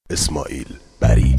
اسماعیل بری.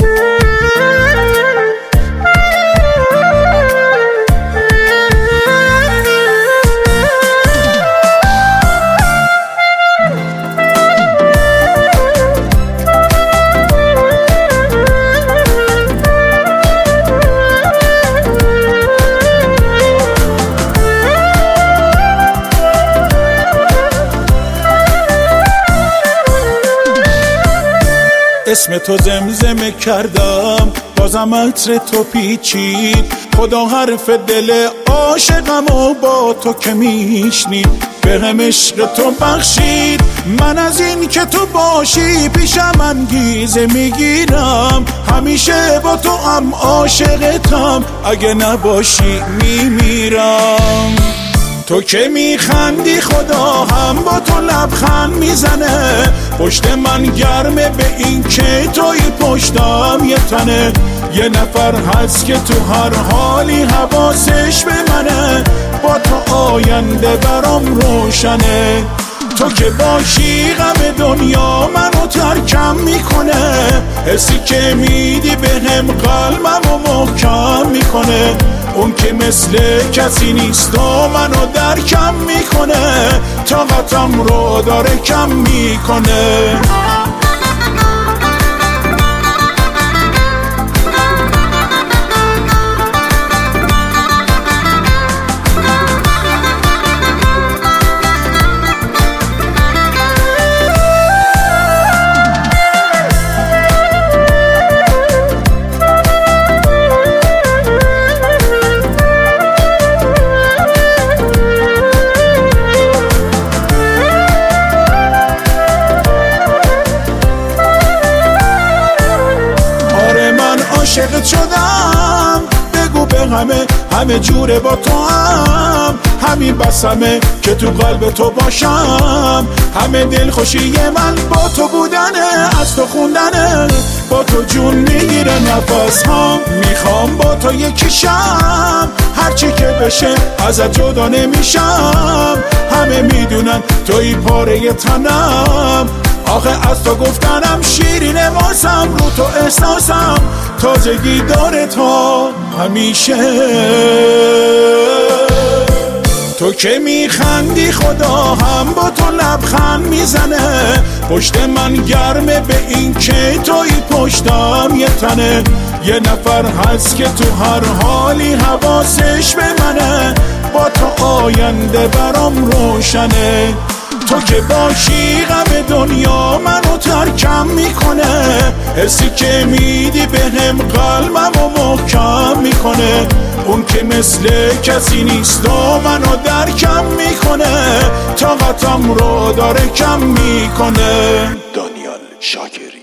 اسم تو زمزمه کردم بازم عطر تو پیچید، خدا حرف دل عاشقمو با تو که میشنید، به هم عشق تو بخشید. من از این که تو باشی پیشم انگیزه میگیرم، همیشه با تو هم عاشقتم، اگه نباشی میمیرم. تو که میخندی خدا هم با تو لبخند میزنه، پشت من گرمه به این که توی پشتم یه تنه، یه نفر هست که تو هر حالی حواسش به منه، با تو آینده برام روشنه. تو که باشی غم دنیا منو ترکم میکنه، حسی که میدی به هم قلبمو محکم میکنه، اون که مثل کسی نیست و منو درکم میکنه، طاقتم رو داره کم میکنه. عاشقت شدم، بگو به همه جوره با تو هم، همین بسمه که تو قلب تو باشم، همه دل خوشی من با تو بودنه، از تو خوندنه، با تو جون میگیره نفس هم، میخوام با تو یکیشم، هرچی که بشه ازت جدا نمیشم، همه میدونن توی پاره تنم، آخه از تو گفتنم شیرینه واسم، رو تو احساسم تازگی داره تا همیشه. تو که میخندی خدا هم با تو لبخند میزنه، پشت من گرمه به این که توی پشتم یه تنه، یه نفر هست که تو هر حالی حواسش به منه، با تو آینده برام روشنه. تو که باشی غم دنیا منو ترکم میکنه، حسی که میدی به هم قلبمو محکم میکنه، اون که مثل کسی نیست و منو درکم میکنه، طاقتم رو داره کم میکنه. دانیال شاکری.